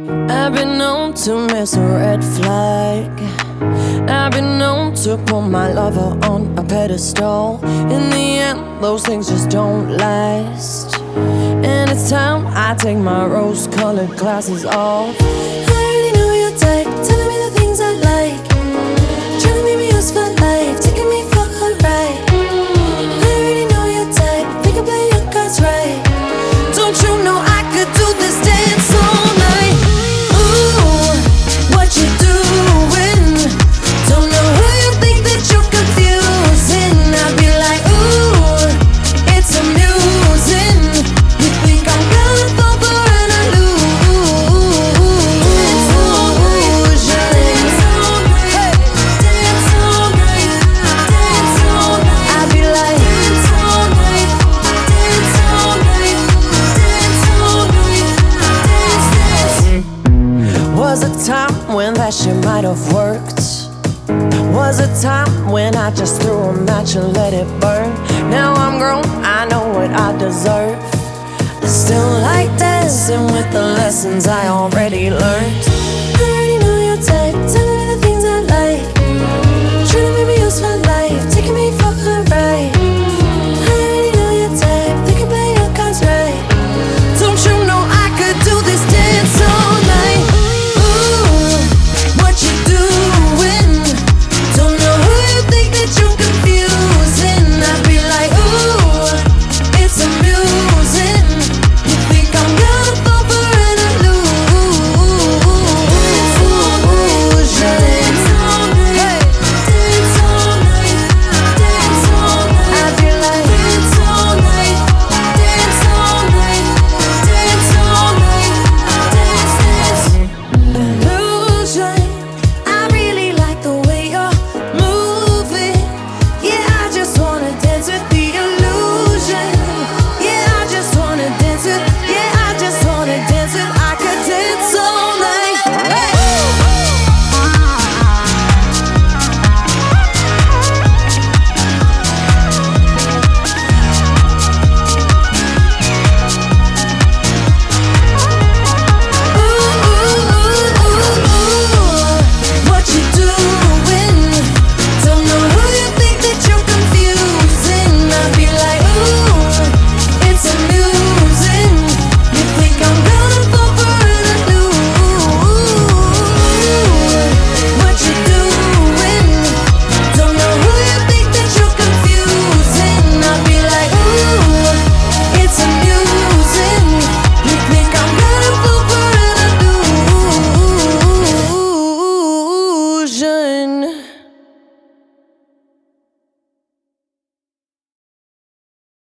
I've been known to miss a red flag. I've been known to put my lover on a pedestal. In the end, those things just don't last. And it's time I take my rose-colored glasses off. I already know your type, telling me the things I like, trying to make me yours for life, taking me for a ride. I already know your type, think I play your cards right. Don't you know I could do this dance all night? Ooh, what you doing? Don't know who you think that you're confusing. I'd be like, ooh, it's amusing. You think I'm gonna fall for an illusion? Dance all night, dance all night, dance all night, dance all night. I'd be like, dance all night, dance all night, dance all night, dance. Was a time when that shit might have worked. Was a time when I just threw a match and let it burn. Now I'm grown, I know what I deserve. I still like dancing with the lessons I already learned.